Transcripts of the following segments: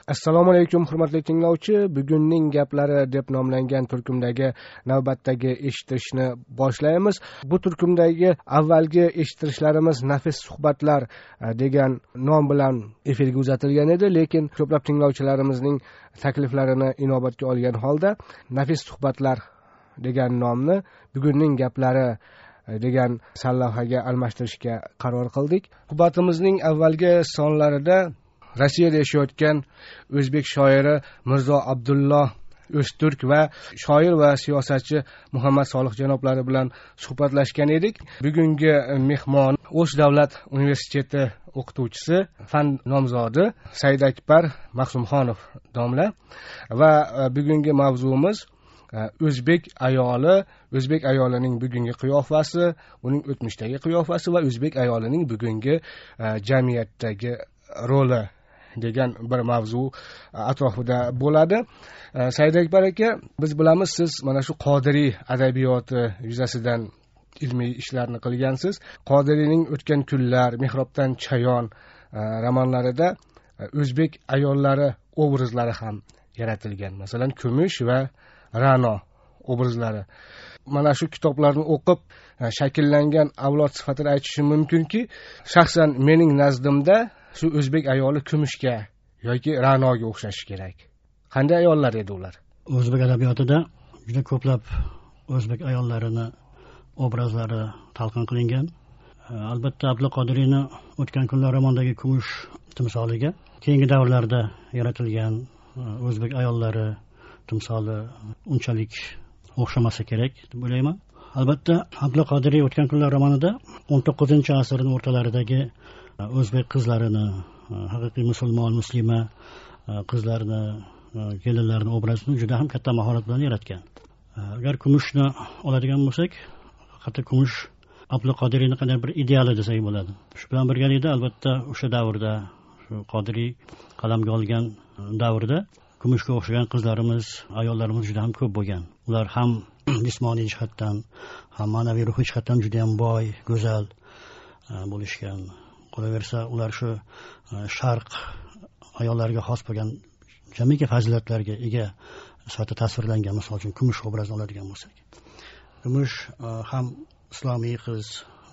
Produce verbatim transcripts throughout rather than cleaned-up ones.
Assalomu alaykum hurmatli tinglovchi. Bugunning gaplari deb nomlangan turkumdagi navbatdagi eshitishni boshlaymiz. Bu turkumdagi avvalgi eshitishlarimiz Nafis suhbatlar degan nom bilan efirga uzatilgan edi, lekin ko'plab tinglovchilarimizning takliflarini inobatga olgan holda Nafis suhbatlar degan nomni bugunning gaplari degan sarlavhaga almashtirishga qaror qildik. Suhbatimizning avvalgi sonlarida Rossiyada yashayotgan o'zbek shoiri Mirzo Abdulloh O'zturk va shoir va siyosatchi Muhammad Solih janoblari bilan suhbatlashgan edik. Bugungi mehmon O'sh davlat universiteti o'qituvchisi, fan nomzodi Saidakbar Maqsumxonov domla va bugungi mavzuimiz o'zbek ayoli, o'zbek ayolining bugungi qiyofasi, uning o'tmishdagi qiyofasi va o'zbek ayolining bugungi jamiyatdagi roli degan bir mavzu atrofida bo'ladi. Saidakbar aka, biz bilamiz, siz mana shu Qodiriy adabiyoti yuzasidan ilmiy ishlarni qilgansiz. Qodiriyning O'tgan kunlar, Mehrobdan chayon romanlarida o'zbek ayollari obrazlari ham yaratilgan. Masalan, Kumush va Ra'no obrazlari. Mana shu kitoblarni o'qib shakllangan avlod sifatida aytishim mumkinki, shaxsan mening nazdimda shu o'zbek ayoli Kumushga yoki Ra'noga o'xshashi kerak. Qanday ayollar edi ular? O'zbek adabiyotida juda ko'plab o'zbek ayollarini obrazlari talqin qilingan. Albatta Abdulla Qodiriyning O'tgan kunlar romanidagi Kumush timsoliga keyingi davrlarda yaratilgan o'zbek ayollari timsoli unchalik o'xshamasa kerak deb o'ylayman. Albatta Abdulla Qodiriy O'tgan kunlar romanida o'n to'qqizinchi asrning o'rtalaridagi o'zbek qizlarini, haqiqiy musulmon, muslima qizlarini, kelinlarini obrazini juda ham katta mahorat bilan yaratgan. Agar Kumushni oladigan bo'lsak, hatto Kumush Abdulla Qodiriyning qanday bir ideali desak bo'ladi. Shu bilan birgalikda albatta o'sha davrda, shu Qodiriy qalamga olgan davrda Kumushga o'xshagan qizlarimiz, ayollarimiz juda ham ko'p bo'lgan. Ular ham jismoniy jihatdan, ham ma'naviy ruhiy jihatdan juda ham boy, go'zal bo'lishgan. Qolaversa, ular shu sharq ayollariga xos bo'lgan jamiki fazilatlarga ega sifatida tasvirlangan. Misol uchun Kumush obrazini oladigan bo'lsak, Kumush ham islomiy qiz,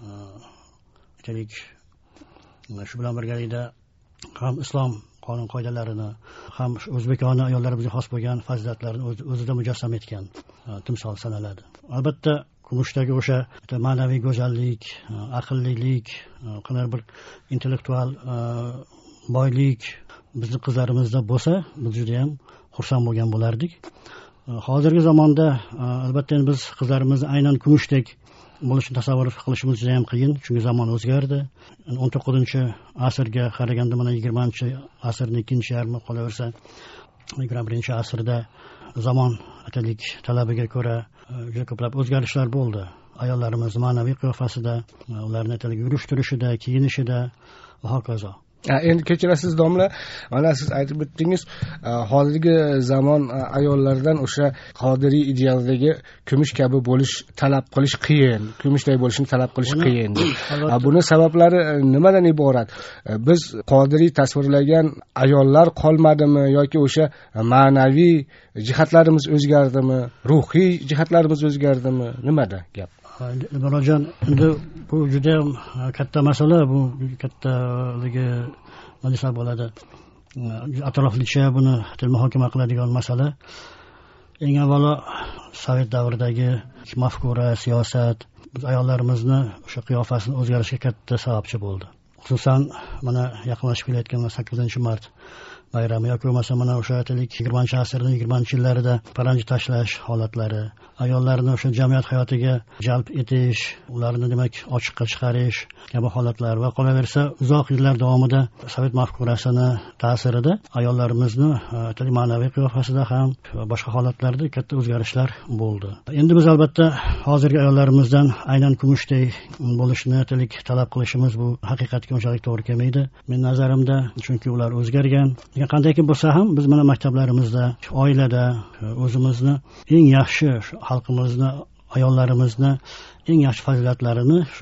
aytaylik, shu bilan birgalikda ham islom qonun qoidalarini, ham o'zbekona ayollarimizga xos bo'lgan fazilatlarni o'zida mujassam etgan timsol sanaladi. Albatta Kumushdagi o'sha ma'naviy go'zallik, aqllilik, qanday bir intellektual boylik bizning qizlarimizda bo'lsa, biz juda ham xursand bo'lgan bo'lardik. Hozirgi zamonda albatta biz qizlarimizni aynan Kumushdek bo'lishini tasavvur qilishimiz juda ham qiyin, chunki zamon o'zgardi. o'n to'qqizinchi asrga qaraganda mana yigirmanchi asrning ikkinchi yarmi, qolaversa yigirma birinchi asrda zamon atalik talabiga ko'ra juda ko'plab o'zgarishlar bo'ldi. Ayollarimiz ma'naviy qiyofasida, ularning atalik yurish turishida, kiyinishida va hokazo. Endi kechirasiz domla, mana siz aytib o'tdingiz, hozirgi zamon ayollaridan o'sha Qodiriy idealidagi Kumush kabi bo'lish talab qilish qiyin, Kumushday bo'lishni talab qilish qiyin. Buni sabablari nimadan iborat? Biz Qodiriy tasvirlagan ayollar qolmadimi yoki o'sha ma'naviy jihatlarimiz o'zgardimi, ruhiy jihatlarimiz o'zgardimi? Nimada gap? Murojon, endi bu juda katta masala, bu kattaligi nima desa bo'ladi, atroflicha buni muhokama qiladigan masala. Eng avvalo Sovet davridagi mafkura, siyosat biz ayollarimizni o'sha qiyofasini o'zgarishiga katta sababchi bo'ldi. Xususan mana yaqinlashib kelayotgan sakkizinchi mart bayrami yoki bo'lmasa mana o'sha aytaylik yigirmanchi asrning yigirmanchi yillarida paranji tashlash holatlari, ayollarni o'sha jamiyat hayotiga jalb etish, ularni demak ochiqqa chiqarish kabi holatlar va qolaversa uzoq yillar davomida Sovet mafkurasini ta'sirida ayollarimizni aytaylik ma'naviy qiyofasida ham va boshqa holatlarda katta o'zgarishlar bo'ldi. Endi biz albatta hozirgi ayollarimizdan aynan Kumushday bo'lishni aytaylik talab qilishimiz bu haqiqatga unchalik to'g'ri kelmaydi. Men nazarimda, chunki ular o'zgargan. Qandayki bo'lsa ham biz mana maktablarimizda, oilada o'zimizni eng yaxshi xalqimizni, ayollarimizni eng yaxshi fazilatlarini shu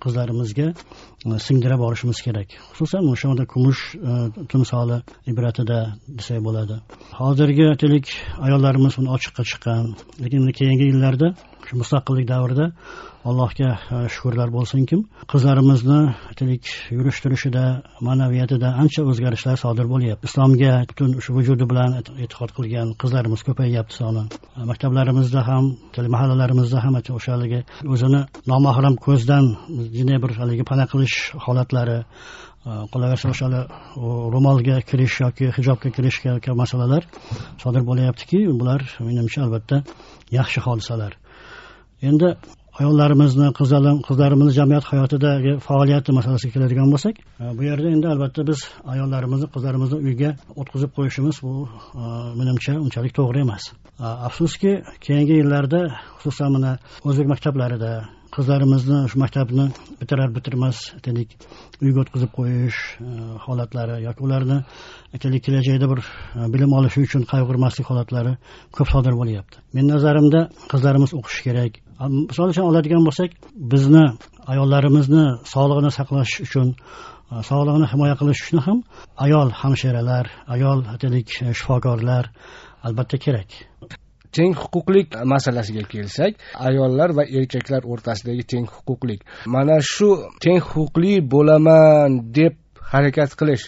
qizlarimizga singdirib borishimiz kerak. Xususan o'sha onda kumush timsoli ibratida desak bo'ladi. Hozirgi aytaylik ayollarimiz buni ochiqqa chiqqan, lekin keyingi yillarda shu mustaqillik davrida Allohga shukrlar bo'lsinkim, qizlarimizni aytaylik yurish turishida, ma'naviyatida ancha o'zgarishlar sodir bo'lyapti. Islomga butun shu vujudi bilan e'tiqod qilgan qizlarimiz ko'payyapti soni. Maktablarimizda ham, mahallalarimizda ham o'shaligi o'zini nomahram ko'zdan jini bir haligi pana qilish holatlari, qolaversa o'sha ro'molga kirish yoki hijobga kirish kabi masalalar sodir bo'lyaptiki, bular menimcha albatta yaxshi hodisalar. Endi ayollarimizni, qizlarimizni jamiyat hayotidagi faoliyati masalasiga keladigan bo'lsak, bu yerda endi albatta biz ayollarimizni, qizlarimizni uyga o'tkazib qo'yishimiz bu menimcha unchalik to'g'ri emas. Afsuski, keyingi yillarda xususan mana o'zbek maktablarida qizlarimizni shu maktabni bitirar bitirmas aytaylik uyga o'tkazib qo'yish holatlari yoki ularni aytaylik kelajakda bir bilim olishi uchun qayg'urmaslik holatlari ko'p sodir bo'lyapti. Men nazarimda qizlarimiz o'qishi kerak. Misol uchun oladigan bo'lsak, bizni ayollarimizni sog'lig'ini saqlash uchun, sog'lig'ini himoya qilish uchun ham ayol hamshiralar, ayol aytaylik shifokorlar albatta kerak. Teng huquqlik masalasiga kelsak, ayollar va erkaklar o'rtasidagi teng huquqlik. Mana shu teng huquqli bo'laman deb harakat qilish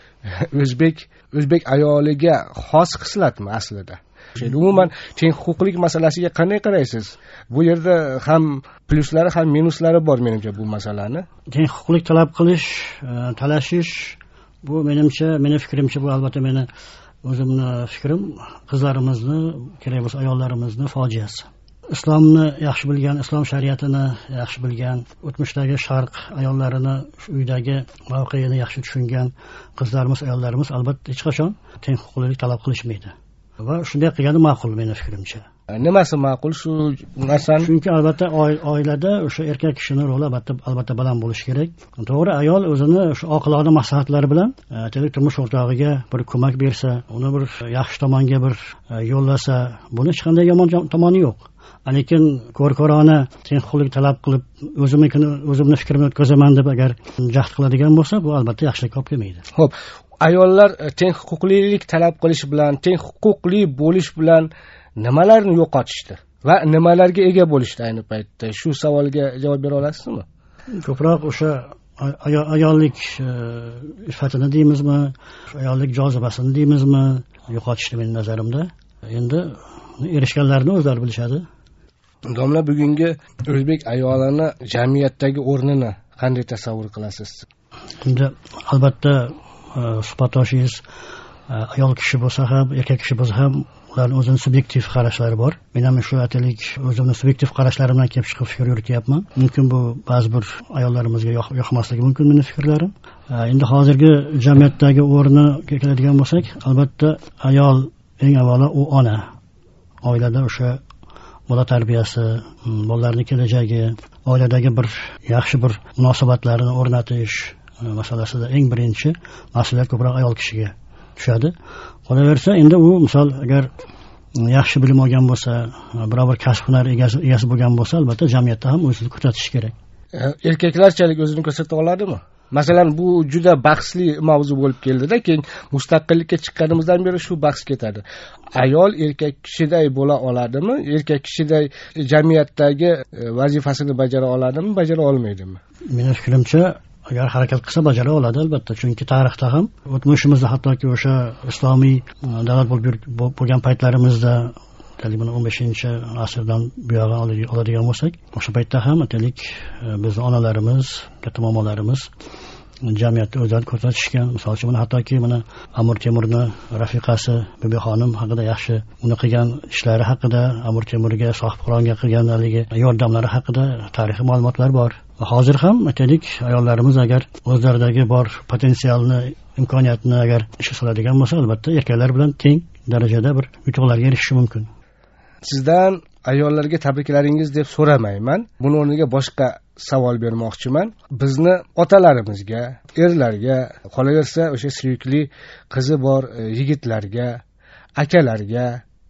o'zbek o'zbek ayoliga xos xislatmi aslida? Umuman teng huquqlik masalasiga qanday qaraysiz? Bu yerda ham plyuslari ham minuslari bor menimcha bu masalani. Teng huquqlik talab qilish, talashish bu menimcha, meni fikrimcha bu albatta meni o'zimni fikrim, qizlarimizni, kerak bo'lsa ayollarimizni fojiasi. Islomni yaxshi bilgan, islom shariatini yaxshi bilgan, o'tmishdagi sharq ayollarini, shu uydagi mavqeini yaxshi tushungan qizlarimiz, ayollarimiz albatta hech qachon teng huquqlilik talab qilishmaydi. Va shunday qilgani ma'qul meni fikrimcha. Nimasi ma'qul shu narsani? Chunki albatta oilada o'sha erkak kishining roli albatta albatta baland bo'lishi kerak. To'g'ri, ayol o'zini o'sha oqilona maslahatlari bilan aytaylik turmush o'rtog'iga bir ko'mak bersa, uni bir yaxshi tomonga bir yo'llasa, buni hech qanday yomon tomoni yo'q. Lekin ko'r-ko'rona teng huquqlik talab qilib, o'zimnikini, o'zimni fikrimni o'tkazaman deb agar jahd qiladigan bo'lsa, bu albatta yaxshilikka olib kelmaydi. Xo'p, ayollar teng huquqlilik talab qilish bilan, teng huquqli bo'lish bilan nimalarni yo'qotishdi va nimalarga ega bo'lishdi ayni paytda? Shu savolga javob bera olasizmi? Ko'proq o'sha ayollik sifatini deymizmi, ayollik jozibasini deymizmi, yo'qotishdi mening nazarimda. Endi erishganlarni o'zlari bilishadi. Domla, bugungi o'zbek ayolini jamiyatdagi o'rnini qanday tasavvur qilasiz? Endi albatta suhbatdoshingiz ayol kishi bo'lsa ham, erkak kishi bo'lsa ham ularning o'zini subyektiv qarashlari bor. Men ham shu aytaylik o'zimni subyektiv qarashlarimdan kelib chiqib fikr yurityapman. Mumkin bu ba'zi bir ayollarimizga yoqmasligi mumkin meni fikrlarim. Endi hozirgi jamiyatdagi o'rni keladigan bo'lsak, albatta ayol eng avvalo u ona. Oilada o'sha bola tarbiyasi, bolalarning kelajagi, oiladagi bir yaxshi bir munosabatlarni o'rnatish masalasida eng birinchi mas'uliyat ko'proq ayol kishiga tushadi. Qolaversa, endi u misol agar yaxshi bilim olgan bo'lsa, biror bir kasb hunar egasi bo'lgan bo'lsa, albatta jamiyatda ham o'zini ko'rsatishi kerak. Erkaklarchalik o'zini ko'rsata oladimi? Masalan, bu juda bahsli mavzu bo'lib keldi-da, keyin mustaqillikka chiqqanimizdan beri shu bahs ketadi. Ayol erkak kishiday bo'la oladimi? Erkak kishiday jamiyatdagi vazifasini bajara oladimi, bajara olmaydimi? Mening fikrimcha, agar harakat qilsa bajara oladi albatta. Chunki tarixda ham, o'tmishimizda hattoki o'sha islomiy davlat bo'lgan paytlarimizda, mana o'n beshinchi asrdan buyog'i oladigan bo'lsak, o'sha paytda ham aytaylik bizning onalarimiz, katta momolarimiz jamiyatda o'zlarini ko'rsatishgan. Misol uchun, hattoki mana Amir Temurning rafiqasi Bibi xonim haqida yaxshi uni qilgan ishlari haqida, Amir Temurga sohib Qur'onga qilgan haligi yordamlari haqida tarixiy ma'lumotlar bor. Va hozir ham aytaylik ayollarimiz agar o'zlaridagi bor potensialni, imkoniyatni agar ishga soladigan bo'lsa, albatta erkaklar bilan teng darajada bir yutuqlarga erishishi mumkin. Sizdan ayollarga tabriklaringiz deb so'ramayman. Buni o'rniga boshqa savol bermoqchiman. Bizni otalarimizga, erlarga, qolaversa o'sha suyukli qizi bor yigitlarga, akalarga,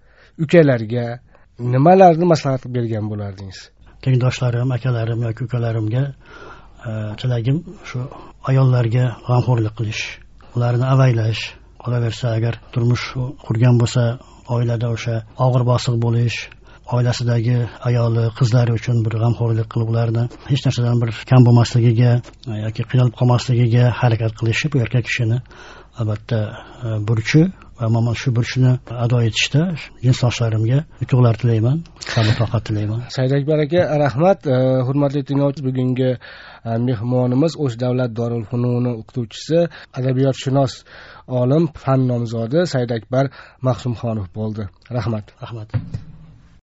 ukalarga nimalarni maslahat bergan bo'lardingiz? Tengdoshlarim, akalarim yoki ukalarimga tilagim shu ayollarga g'amxo'rlik qilish, ularni avaylash. Qolaversa agar turmush qurgan bo'lsa, oilada o'sha og'ir bosiq bo'lish, oilasidagi ayoli, qizlari uchun bir g'amxo'rlik qilib, ularni hech narsadan bir kam bo'lmasligiga yoki qiynalib qolmasligiga harakat qilishi bu erkak kishini albatta burchi va mana shu burchini ado etishda jinsdoshlarimga yutuqlar tilayman, sabr toqat tilayman. Saidakbar aka, rahmat. Hurmatli tinglovchi, bugungi mehmonimiz O'sh davlat Dorul fununi o'qituvchisi, adabiyotshunos, olim, fan nomzodi Saidakbar Mahsumxonov bo'ldi. Rahmat. Rahmat.